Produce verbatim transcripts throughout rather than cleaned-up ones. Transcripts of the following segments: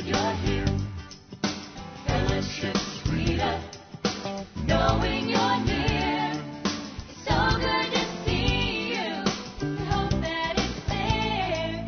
you're here. Fellowship sweeter, knowing you're near. It's so good to see you. We hope that it's there.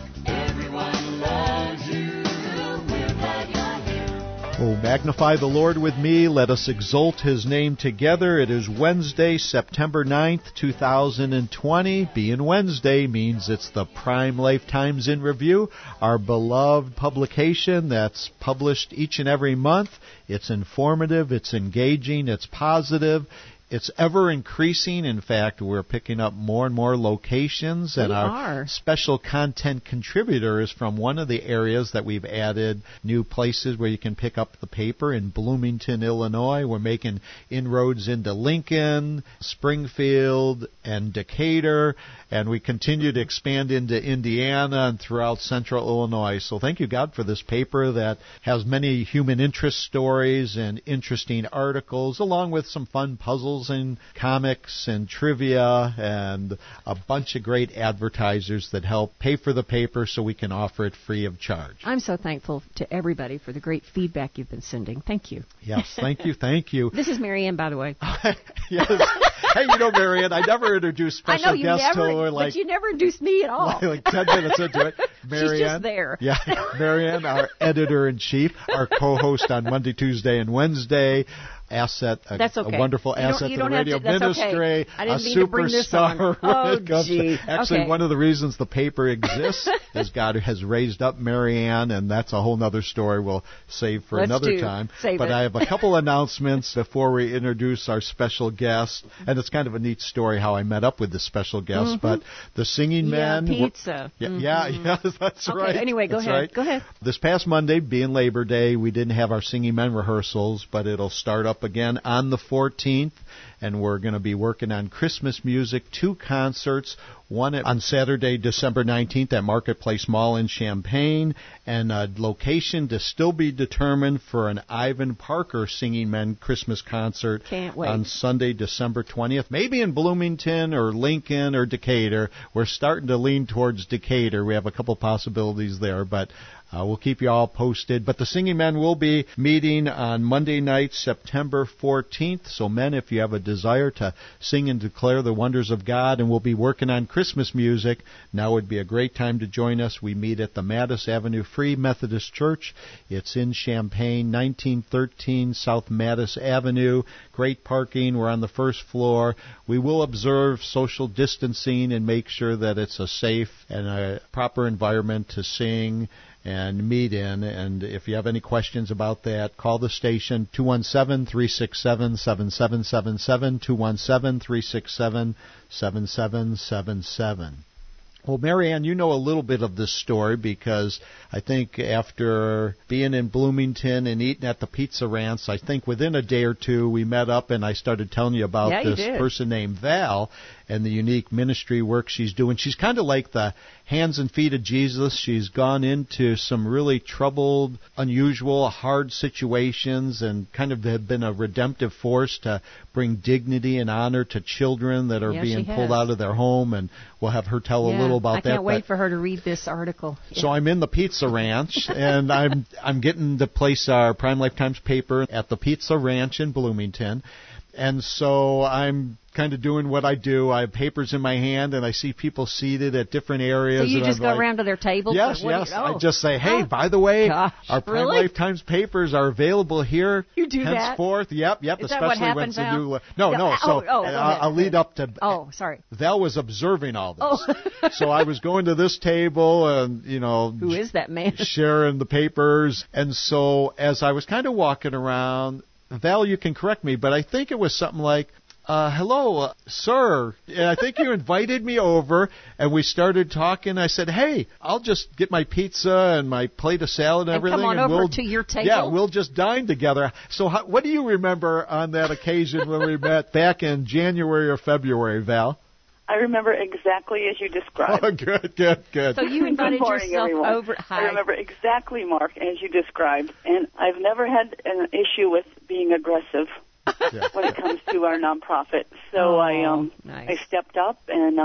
Everyone loves you. We're glad you're here. Oh, magnify the Lord with me. Let us exalt His name together. It is Wednesday, September ninth, two thousand twenty. Being Wednesday means it's the Prime Lifetimes in Review, our beloved publication that's published each and every month. It's informative, it's engaging, it's positive. It's ever increasing. In fact, we're picking up more and more locations, and we our are. special content contributor is from one of the areas that we've added new places where you can pick up the paper in Bloomington, Illinois. We're making inroads into Lincoln, Springfield, and Decatur, and we continue to expand into Indiana and throughout central Illinois. So thank you, God, for this paper that has many human interest stories and interesting articles, along with some fun puzzles and comics and trivia and a bunch of great advertisers that help pay for the paper so we can offer it free of charge. I'm so thankful to everybody for the great feedback you've been sending. Thank you. Yes, thank you, thank you. This is Mary Ann, by the way. Yes. Hey, you know, Mary Ann, I never introduced special I know you guests never, to her, like, but you never introduced me at all. like, like ten minutes into it. Mary She's just Ann, there. Yeah, Mary Ann, our editor-in-chief, our co-host on Monday, Tuesday, and Wednesday. Asset, a, That's okay. a wonderful You don't- asset you to the don't have radio to- that's ministry, okay. I didn't a mean to bring this on. superstar. Oh, when it comes to- gee. Actually, Okay. one of the reasons the paper exists is God has raised up Mary Ann, and that's a whole other story we'll save for Let's another do. time. Save but it. I have a couple announcements before we introduce our special guest, and it's kind of a neat story how I met up with this special guest. Mm-hmm. But the Singing Yeah, Men, pizza. Yeah, Mm-hmm. yeah, yeah, that's Okay, right. anyway, go That's ahead. right. Go ahead. This past Monday, being Labor Day, we didn't have our Singing Men rehearsals, but it'll start up again on the fourteenth, and we're going to be working on Christmas music, two concerts, one on Saturday, December nineteenth at Marketplace Mall in Champaign, and a location to still be determined for an Ivan Parker Singing Men Christmas concert. Can't wait. On Sunday, December twentieth, maybe in Bloomington or Lincoln or Decatur. We're starting to lean towards Decatur. We have a couple possibilities there, but Uh, we'll keep you all posted. But the Singing Men will be meeting on Monday night, September fourteenth. So, men, if you have a desire to sing and declare the wonders of God, and we'll be working on Christmas music, now would be a great time to join us. We meet at the Mattis Avenue Free Methodist Church. It's in Champaign, nineteen thirteen South Mattis Avenue. Great parking. We're on the first floor. We will observe social distancing and make sure that it's a safe and a proper environment to sing and meet in. And if you have any questions about that, call the station, two one seven, three six seven, seven seven seven seven, two one seven, three six seven, seven seven seven seven. Well, Mary Ann, you know a little bit of this story because I think after being in Bloomington and eating at the Pizza Ranch, I think within a day or two we met up and I started telling you about Yeah, you this did. person named Val and the unique ministry work she's doing. She's kind of like the hands and feet of Jesus. She's gone into some really troubled, unusual, hard situations and kind of have been a redemptive force to bring dignity and honor to children that are Yeah, being she pulled has. out of their home, and we'll have her tell Yeah, a little about I that. can't wait but- for her to read this article. So I'm in the Pizza Ranch, and I'm I'm getting to place our Prime Lifetimes paper at the Pizza Ranch in Bloomington. And so I'm kind of doing what I do. I have papers in my hand, and I see people seated at different areas. So you and just I'm go like, around to their table? Yes, What do you- yes. oh. I just say, hey, Oh, by the way, gosh, our Prime really? Lifetimes papers are available here. You do that? henceforth. Yep, yep. Is that what especially when happened, it's a Val? new. No, Yeah, no. oh, So oh, go uh, ahead. I'll lead up to. Oh, sorry. Val was observing all this. Oh. So I was going to this table and, you know. Who is that man? Sharing the papers. And so as I was kind of walking around, Val, you can correct me, but I think it was something like, Uh, hello, uh, sir. And I think you invited me over, and we started talking. I said, hey, I'll just get my pizza and my plate of salad and, And come everything. on and over we'll, to your table? Yeah, we'll just dine together. So how, what do you remember on that occasion when we met back in January or February, Val? I remember exactly as you described. Oh, good, good, good. So you invited Good morning, yourself everyone. over. Hi. I remember exactly, Mark, as you described. And I've never had an issue with being aggressive Yeah. when it comes to our nonprofit. So Oh, I um nice. I stepped up and um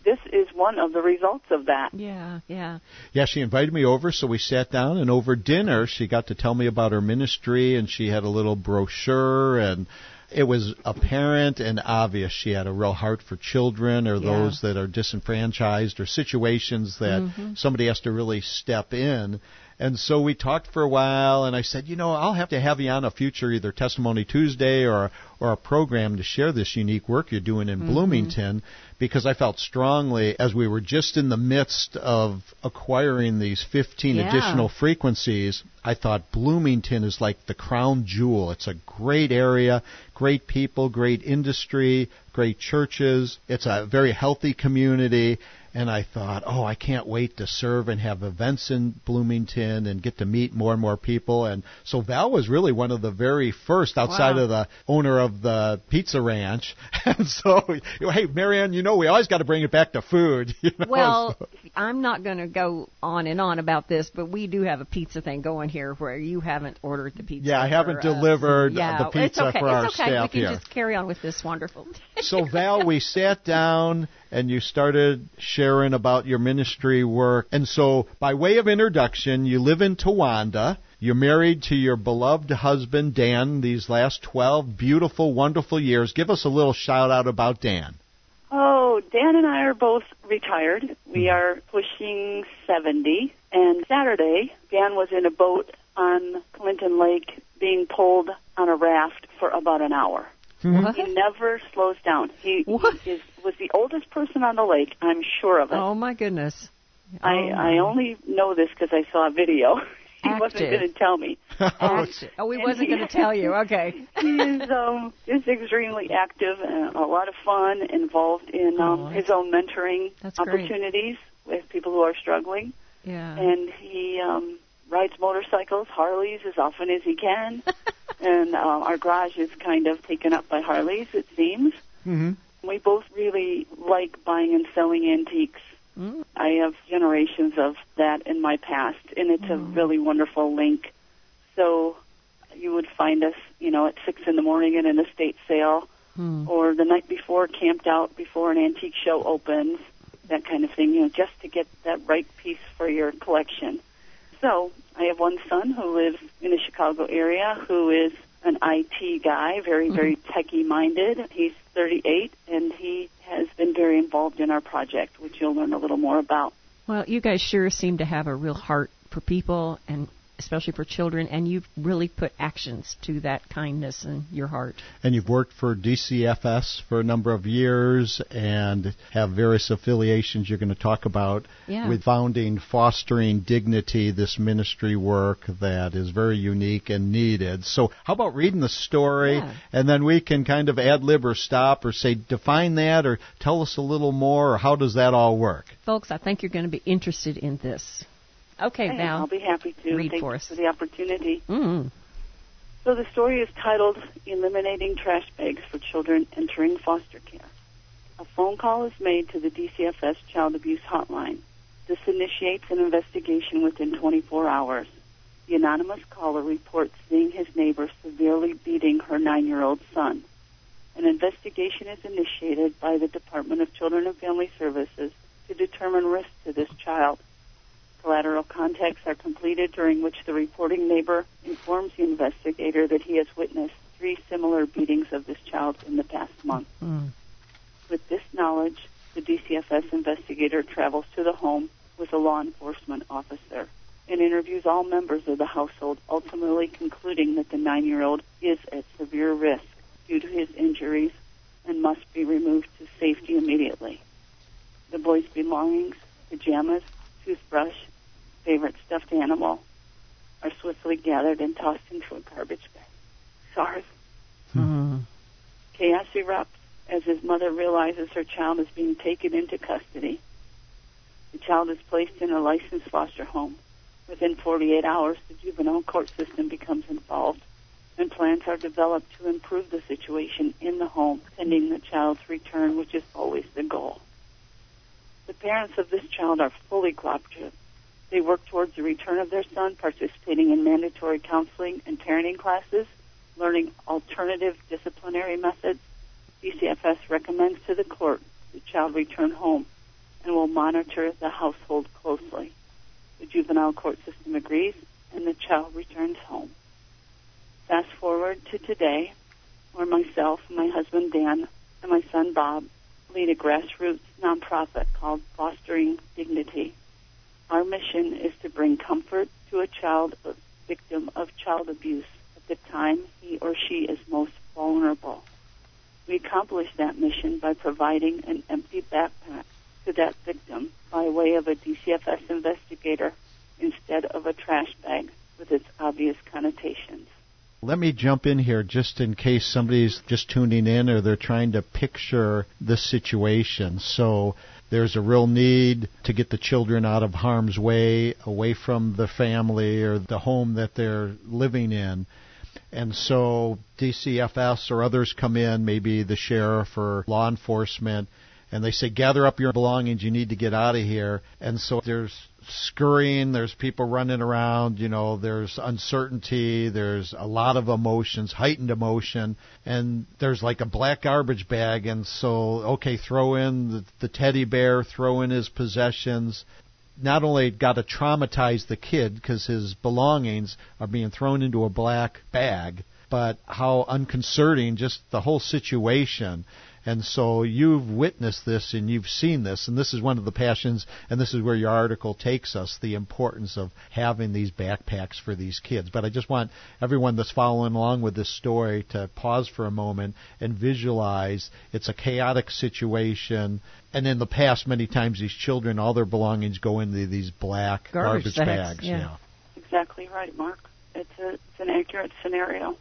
this is one of the results of that. Yeah, yeah. Yeah, she invited me over, so we sat down, and over dinner she got to tell me about her ministry, and she had a little brochure, and it was apparent and obvious she had a real heart for children or Yeah. those that are disenfranchised or situations that Mm-hmm. somebody has to really step in. And so we talked for a while, and I said, you know, I'll have to have you on a future either Testimony Tuesday or or a program to share this unique work you're doing in Mm-hmm. Bloomington, because I felt strongly, as we were just in the midst of acquiring these fifteen Yeah. additional frequencies, I thought Bloomington is like the crown jewel. It's a great area, great people, great industry, great churches. It's a very healthy community. And I thought, oh, I can't wait to serve and have events in Bloomington and get to meet more and more people. And so Val was really one of the very first outside Wow. of the owner of the pizza ranch. And so, hey, Marianne, you know, we always got to bring it back to food. You know? Well, So- I'm not going to go on and on about this, but we do have a pizza thing going here where you haven't ordered the pizza. Yeah, I haven't for us. delivered yeah, the pizza it's okay. for our it's okay. staff We can here. just carry on with this wonderful. So, Val, we sat down and you started sharing about your ministry work. And so, by way of introduction, you live in Towanda. You're married to your beloved husband, Dan, these last twelve beautiful, wonderful years. Give us a little shout out about Dan. Oh, Dan and I are both retired. We are pushing seventy. And Saturday, Dan was in a boat on Clinton Lake being pulled on a raft for about an hour. What? He never slows down. He, What? he is, was the oldest person on the lake, I'm sure of it. Oh my goodness. I, Oh, I only know this because I saw a video. He wasn't Active. going to tell me. Active. Oh, we And wasn't he- going to tell you. Okay. He is um, is extremely active and a lot of fun, involved in um, Oh, his own mentoring that's great. opportunities with people who are struggling. Yeah. And he um, rides motorcycles, Harleys, as often as he can. And uh, our garage is kind of taken up by Harleys, it seems. Mm-hmm. We both really like buying and selling antiques. Mm. I have generations of that in my past, and it's a really wonderful link. So you would find us, you know, at six in the morning at an estate sale, Hmm. or the night before, camped out before an antique show opens, that kind of thing, you know, just to get that right piece for your collection. So I have one son who lives in the Chicago area who is an I T guy, very, very techie-minded. He's thirty-eight, and he has been very involved in our project, which you'll learn a little more about. Well, you guys sure seem to have a real heart for people, and especially for children, and you've really put actions to that kindness in your heart. And you've worked for D C F S for a number of years and have various affiliations you're going to talk about Yeah. with founding Fostering Dignity, this ministry work that is very unique and needed. So how about reading the story, Yeah. and then we can kind of ad-lib or stop or say, define that, or tell us a little more, or how does that all work? Folks, I think you're going to be interested in this. Okay, Hey, Val. I'll be happy to. read Thank for you us. for the opportunity. Mm. So the story is titled Eliminating Trash Bags for Children Entering Foster Care. A phone call is made to the D C F S Child Abuse Hotline. This initiates an investigation within twenty-four hours. The anonymous caller reports seeing his neighbor severely beating her nine-year-old son. An investigation is initiated by the Department of Children and Family Services to determine risk to this child. Collateral contacts are completed, during which the reporting neighbor informs the investigator that he has witnessed three similar beatings of this child in the past month. Mm. With this knowledge, the D C F S investigator travels to the home with a law enforcement officer and interviews all members of the household, ultimately concluding that the nine-year-old is at severe risk due to his injuries and must be removed to safety immediately. The boy's belongings, pajamas, toothbrush, favorite stuffed animal, are swiftly gathered and tossed into a garbage bag. Sorry. Mm. Chaos erupts as his mother realizes her child is being taken into custody. The child is placed in a licensed foster home. Within forty-eight hours, the juvenile court system becomes involved, and plans are developed to improve the situation in the home, pending the child's return, which is always the goal. The parents of this child are fully cooperative. They work towards the return of their son, participating in mandatory counseling and parenting classes, learning alternative disciplinary methods. D C F S recommends to the court the child return home and will monitor the household closely. The juvenile court system agrees, and the child returns home. Fast forward to today, where myself, my husband Dan, and my son Bob lead a grassroots nonprofit called Fostering Dignity. Our mission is to bring comfort to a child a victim of child abuse at the time he or she is most vulnerable. We accomplish that mission by providing an empty backpack to that victim by way of a D C F S investigator instead of a trash bag with its obvious connotations. Let me jump in here just in case somebody's just tuning in or they're trying to picture the situation. So there's a real need to get the children out of harm's way, away from the family or the home that they're living in. And so D C F S or others come in, maybe the sheriff or law enforcement, and they say, gather up your belongings, you need to get out of here. And so there's scurrying, there's people running around, you know, there's uncertainty, there's a lot of emotions, heightened emotion, and there's like a black garbage bag, and so, okay, throw in the, the teddy bear, throw in his possessions. Not only got to traumatize the kid because his belongings are being thrown into a black bag, but how unconcerting just the whole situation. And so you've witnessed this and you've seen this, and this is one of the passions, and this is where your article takes us, the importance of having these backpacks for these kids. But I just want everyone that's following along with this story to pause for a moment and visualize it's a chaotic situation. And in the past, many times these children, all their belongings go into these black Garbage garbage, bags, bags. yeah. Yeah. Exactly right, Mark. It's, a, it's an accurate scenario.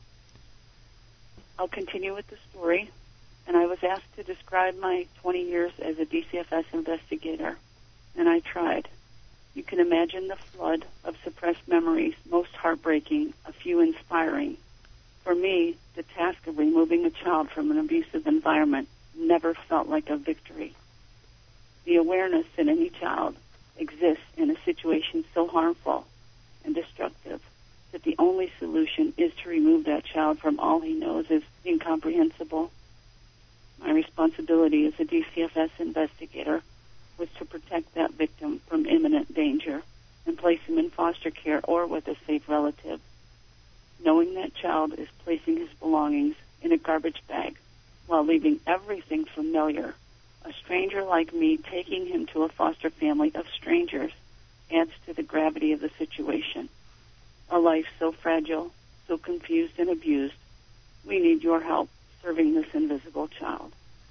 I'll continue with the story. And I was asked to describe my twenty years as a D C F S investigator, and I tried. You can imagine the flood of suppressed memories, most heartbreaking, a few inspiring. For me, the task of removing a child from an abusive environment never felt like a victory. The awareness that any child exists in a situation so harmful and destructive that the only solution is to remove that child from all he knows is incomprehensible. My responsibility as a D C F S investigator was to protect that victim from imminent danger and place him in foster care or with a safe relative. Knowing that child is placing his belongings in a garbage bag while leaving everything familiar, a stranger like me taking him to a foster family of strangers adds to the gravity of the situation. A life so fragile, so confused and abused, we need your help serving this invisible child.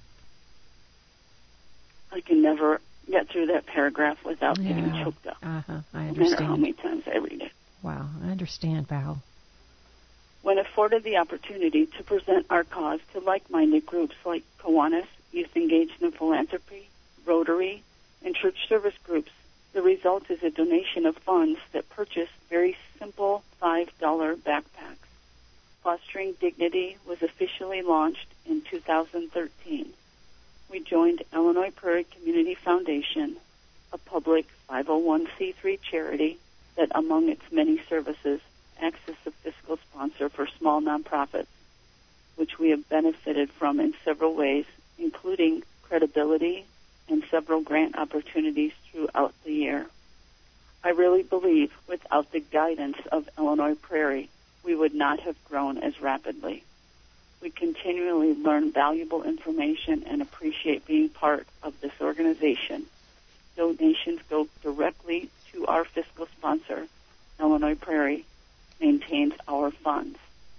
I can never get through that paragraph without Yeah. getting choked up. Uh-huh. I No matter how understand. many times I read it. Wow, I understand, Val. When afforded the opportunity to present our cause to like-minded groups like Kiwanis, Youth Engaged in Philanthropy, Rotary, and church service groups, the result is a donation of funds that purchase very simple five dollar backpacks. Fostering Dignity was officially launched in two thousand thirteen. We joined Illinois Prairie Community Foundation, a public five oh one c three charity that, among its many services, acts as a fiscal sponsor for small nonprofits, which we have benefited from in several ways, including credibility and several grant opportunities throughout the year. I really believe without the guidance of Illinois Prairie, we would not have grown as rapidly. We continually learn valuable information and appreciate being part of this organization. Donations go directly to our fiscal sponsor, Illinois Prairie, maintains our funds.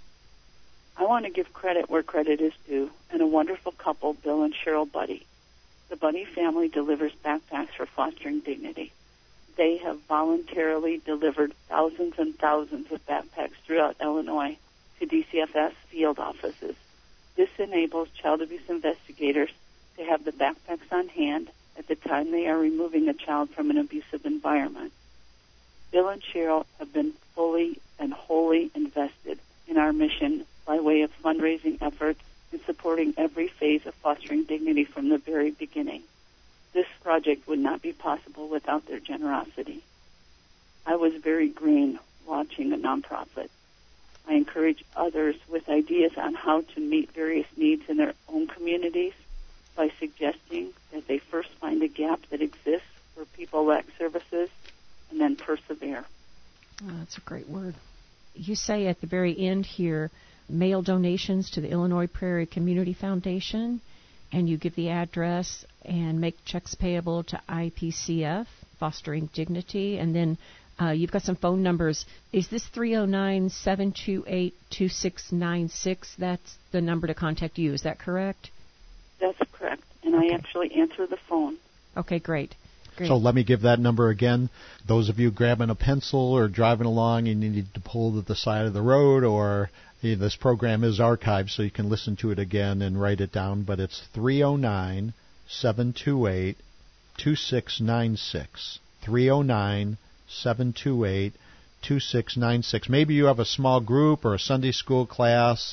I want to give credit where credit is due, and a wonderful couple, Bill and Cheryl Buddy. The Buddy family delivers backpacks for Fostering Dignity. They have voluntarily delivered thousands and thousands of backpacks throughout Illinois to D C F S field offices. This enables child abuse investigators to have the backpacks on hand at the time they are removing a child from an abusive environment. Bill and Cheryl have been fully and wholly invested in our mission by way of fundraising efforts and supporting every phase of Fostering Dignity from the very beginning. This project would not be possible without their generosity. I was very green watching a nonprofit. I encourage others with ideas on how to meet various needs in their own communities by suggesting that they first find a gap that exists where people lack services and then persevere. Oh, that's a great word. You say at the very end here, mail donations to the Illinois Prairie Community Foundation, and you give the address and make checks payable to I P C F, Fostering Dignity, and then uh, you've got some phone numbers. Is this three oh nine, seven two eight, two six nine six? That's the number to contact you. Is that correct? That's correct, and Okay. I actually answer the phone. Okay, great. Great. So let me give that number again. Those of you grabbing a pencil or driving along and you need to pull to the side of the road, or hey, this program is archived so you can listen to it again and write it down, but it's three oh nine, seven two eight, two six nine six. three oh nine, seven two eight, two six nine six. Maybe you have a small group or a Sunday school class,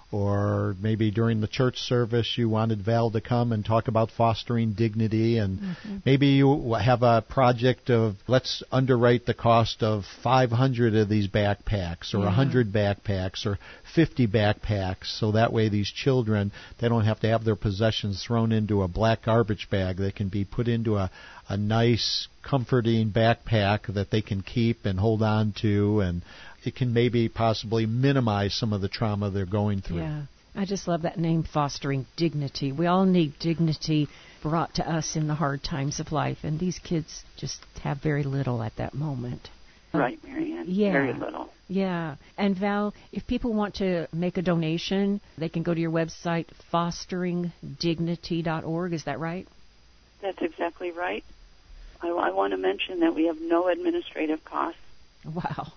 or maybe during the church service you wanted Val to come and talk about fostering dignity, and mm-hmm. maybe you have a project of let's underwrite the cost of five hundred of these backpacks, or yeah. one hundred backpacks, or fifty backpacks, so that way these children, they don't have to have their possessions thrown into a black garbage bag. They can be put into a, a nice, comforting backpack that they can keep and hold on to, and it can maybe possibly minimize some of the trauma they're going through. Yeah. I just love that name, Fostering Dignity. We all need dignity brought to us in the hard times of life, and these kids just have very little at that moment. Right, Marianne. Yeah. Very little. Yeah. And Val, if people want to make a donation, they can go to your website, fostering dignity dot org. Is that right? That's exactly right. I, I want to mention that we have no administrative costs. Wow.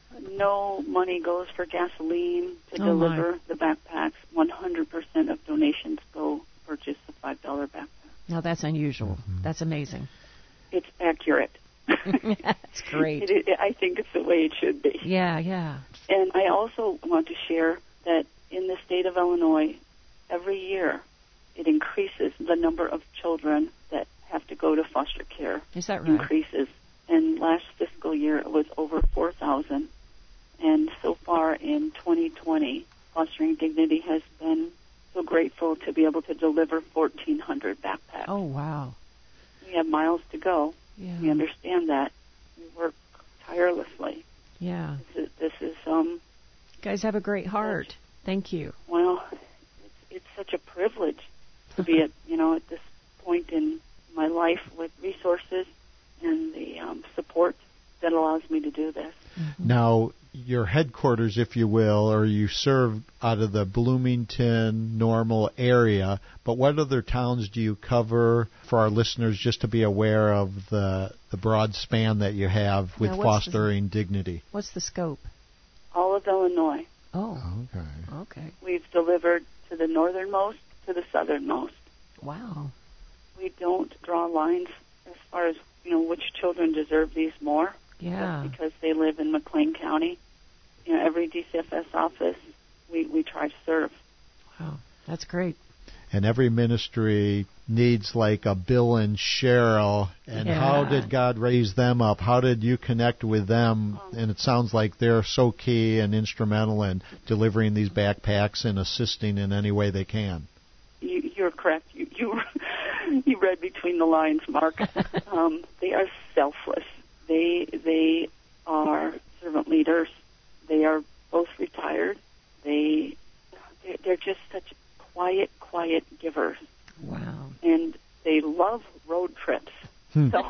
No money goes for gasoline to Oh, deliver my. the backpacks. one hundred percent of donations go to purchase the five dollar backpack. Now, that's unusual. Mm-hmm. That's amazing. It's accurate. That's great. It, it, I think it's the way it should be. Yeah, yeah. And I also want to share that in the state of Illinois, every year it increases the number of children that have to go to foster care. Is that right? Increases. And last fiscal year it was over four thousand. And so far in twenty twenty, Fostering Dignity has been so grateful to be able to deliver fourteen hundred backpacks. Oh, wow. We have miles to go. Yeah. We understand that. We work tirelessly. Yeah. This is, this is um. You guys have a great heart. Thank you. Well, it's, it's such a privilege to be at you know at this point in my life with resources and the um, support that allows me to do this. Mm-hmm. Now, your headquarters, if you will, or you serve out of the Bloomington, Normal area, but what other towns do you cover for our listeners, just to be aware of the the broad span that you have with Now, what's fostering dignity? What's the scope? All of Illinois. Oh, Okay. okay. We've delivered to the northernmost, to the southernmost. Wow. We don't draw lines as far as, you know, which children deserve these more. Yeah. Just because they live in McLean County. You know, every D C F S office, we, we try to serve. Wow. That's great. And every ministry needs like a Bill and Cheryl. And Yeah. how did God raise them up? How did you connect with them? And it sounds like they're so key and instrumental in delivering these backpacks and assisting in any way they can. You, you're correct. You, you you read between the lines, Mark. um, they are selfless. They they are servant leaders. They are both retired. They they're, they're just such quiet, quiet givers, Wow. and they love road trips. Hmm. So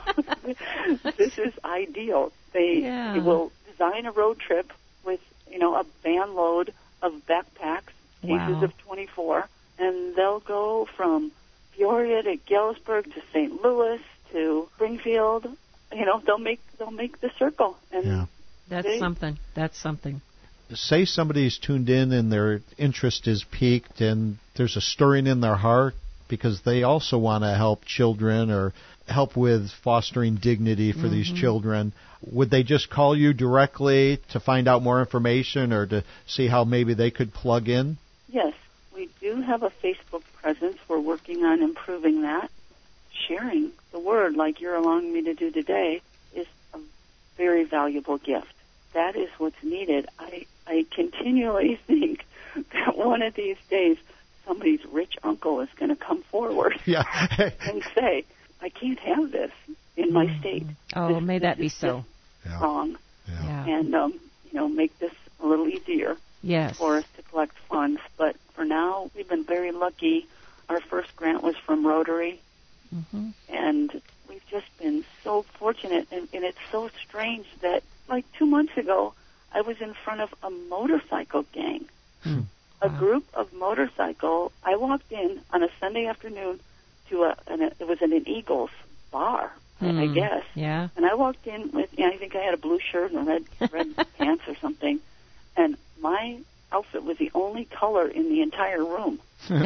this is ideal. They, Yeah. they will design a road trip with you know a van load of backpacks, cases Wow. of twenty-four, and they'll go from Peoria to Galesburg to Saint Louis to Springfield. You know, they'll make they'll make the circle. And Yeah. That's they, something. That's something. Say somebody's tuned in and their interest is piqued and there's a stirring in their heart because they also want to help children or help with fostering dignity for mm-hmm. these children. Would they just call you directly to find out more information or to see how maybe they could plug in? Yes, we do have a Facebook presence. We're working on improving that. Sharing the word like you're allowing me to do today is a very valuable gift. That is what's needed. I, I continually think that one of these days somebody's rich uncle is going to come forward Yeah. and say, I can't have this in my state. Oh, This- may that this be is so. just Yeah. wrong. Yeah. Yeah. And, um, you know, make this a little easier Yes. for us to collect funds. But for now, we've been very lucky. Our first grant was from Rotary, Mm-hmm. and we've just been so fortunate. And, and it's so strange that, like two months ago, I was in front of a motorcycle gang. Hmm. A Wow. group of motorcycle. I walked in on a Sunday afternoon to a, an, it was in an Eagles bar, I- I Hmm. guess. Yeah. And I walked in with, you know, I think I had a blue shirt and red red pants or something, and my outfit was the only color in the entire room.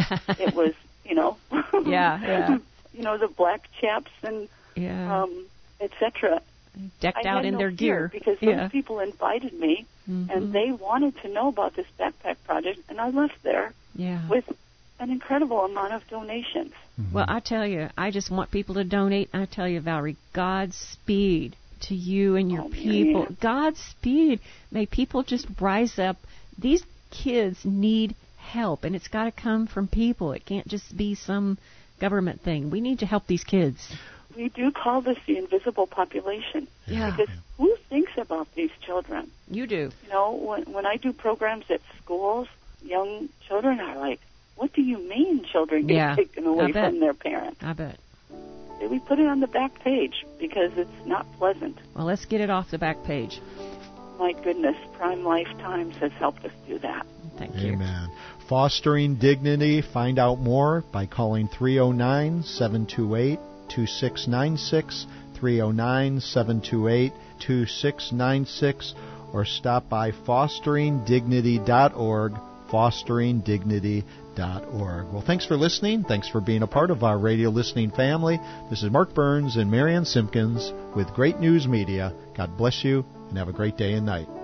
It was, you know, Yeah, yeah. you know, the black chaps and Yeah. um, et cetera. Decked I out had in no their fear gear. because Yeah. those people invited me, Mhm. and they wanted to know about this backpack project, and I left there Yeah. with an incredible amount of donations. Well, I tell you, I just want people to donate. I tell you, Valerie, Godspeed to you and your Oh, people. Marianne. Godspeed. May people just rise up. These kids need help, and it's got to come from people. It can't just be some government thing. We need to help these kids. We do call this the invisible population. Yeah. Because who thinks about these children? You do. You know, when, when I do programs at schools, young children are like, what do you mean children get Yeah, taken I away bet. from their parents? I bet. We put it on the back page because it's not pleasant. Well, let's get it off the back page. My goodness, Prime Lifetimes has helped us do that. Thank you. Amen. Fostering Dignity. Find out more by calling three oh nine, seven two eight, two six nine six, three oh nine, seven two eight, two six nine six, or stop by fostering dignity dot org, fostering dignity dot org. Well, thanks for listening. Thanks for being a part of our radio listening family. This is Mark Burns and Marianne Simpkins with Great News Media. God bless you and have a great day and night.